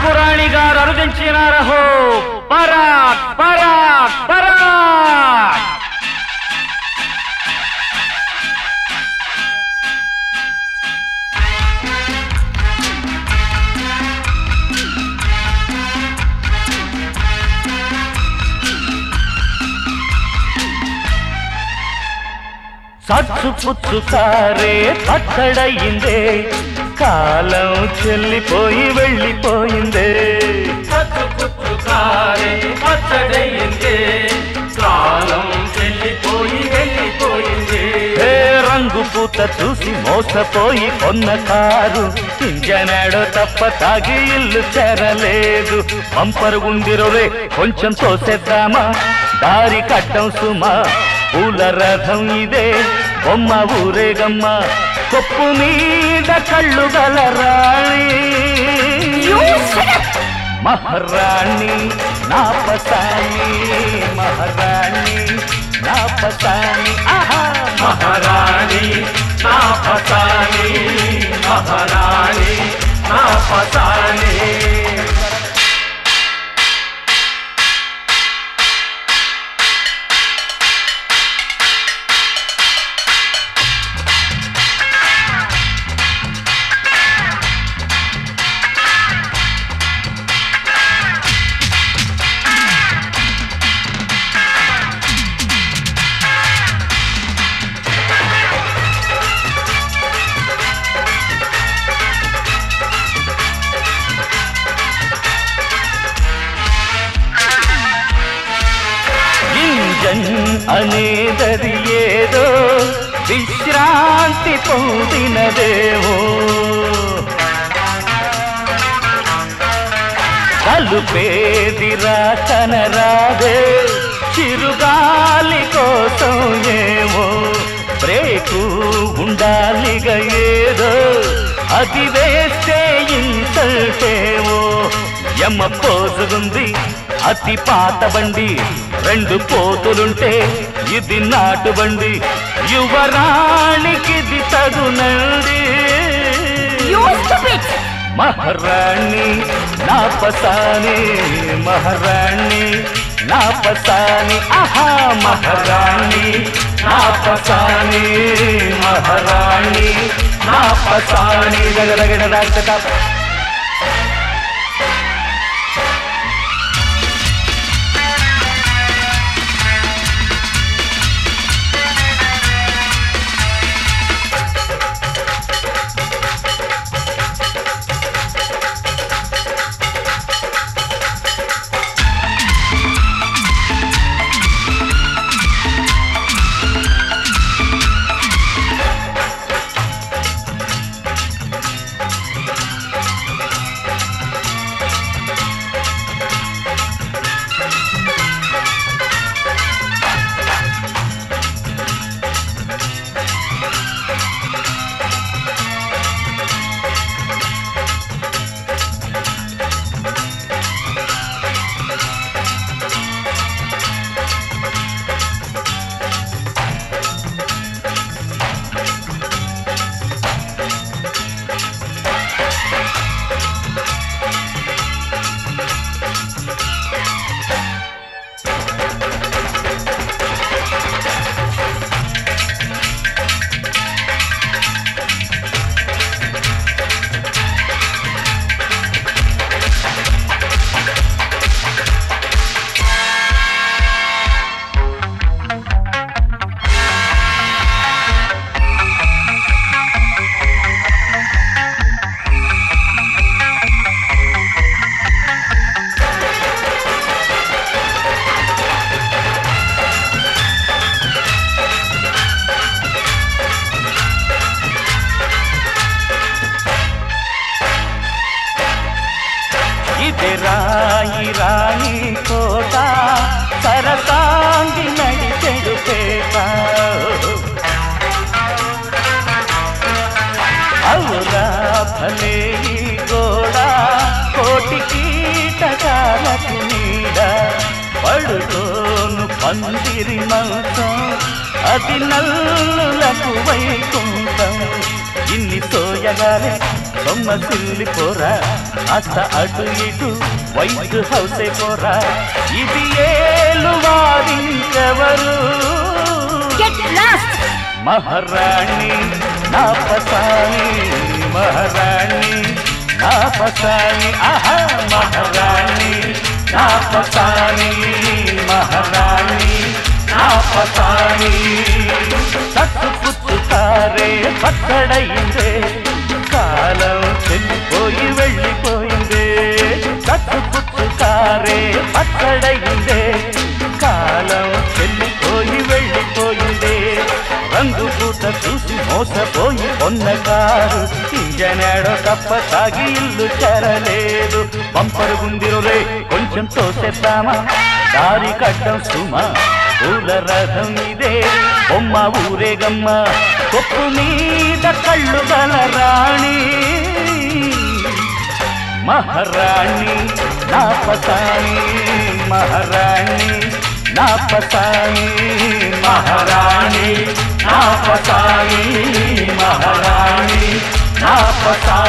ఠాకురాణి గారు అరుదించినారహో పరాక్ పరాక్ పరాక్. సచ్చు పుచ్చుకారే పచ్చడయిందే, కాలం చెల్లిపోయి వెళ్ళిపోయిందే. సచ్చు పుచ్చుకారే పచ్చడయిందే, కాలం చెల్లిపోయి వెళ్ళిపోయిందే. రంగు పూత చూసి మోసపోయి కొన్న కారు ఇంజనాడో తప్ప తాగి ఇల్లు చేరలేదు. పంపరుగుందిరోలే కొంచెం తోసేద్దామా, దారి కట్టం సుమా, పూల రథం ఇదే, బొమ్మ ఊరేగమ్మ, కొప్పు మీద కళ్ళు గల రాణి. మహారాణి నా పసాని, మహారాణి నా పసాని, ఆహా మహారాణి నా పసాని, మహారాణి నా పసాని. అనేదది ఏదో విశ్రాంతి పొందినదేమో, కలుపేదిరా కనరాదే చిరుగాలి కోసం ఏమో, బ్రేకు ఉండాలిగా ఏదో అది వేస్తే ఇంతేమో. యమ పోజుగుంది అతి పాత బండి, రెండు పోతులుంటే ఇది నాటు బండి, యువరాణికిది తగునండి. మహారాణి నా పసాని, మహారాణి నా పసాని, ఆహా మహారాణి నా పసాని, మహారాణి నా పసాని. దగదగడ దాగట రాయి రాణి కోట సరసాంగి నడిచెడు పేట, అవురా భలే గోడ కోటి కీటకాలకు నీడ, పడుతోను పందిరి మంచం అది నల్లులకు వైకుంఠం. ఇన్ని సోయగాలే సొమ్మసిల్లి పోరా కాస్త అటు ఇటు వైట్ హౌసే పోరా ఇది ఏలు వారింకెవరు మహారాణి నా పసాని మహారాణి నా పసాని ఆహా మహారాణి నా పసాని మహారాణి నా పసాని తట్టు పుట్టుకారే పచ్చడయిందే కాలం చెల్లిపోయి వెళ్ళిపోయిందే తట్టు పుట్టుకారే పచ్చడయిందే కాలం చెల్లిపోయి వెళ్ళిపోయిందే రంగు పూట చూసి మోసపోయి కొన్న కారు ఇంజనాడో తప్ప తాగి ఇల్లు చేరలేదు పంపరు గుందిరులే కొంచెం తోసేద్దామా దారి కట్టం సుమా పూల రథం ఇదే బొమ్మ ఊరేగమ్మ కొప్పు మీద కళ్ళు గల రాణి మహారాణి నా పసాని మహారాణి నా పసాని మహారాణి నా పసాని మహారాణి నా పసాని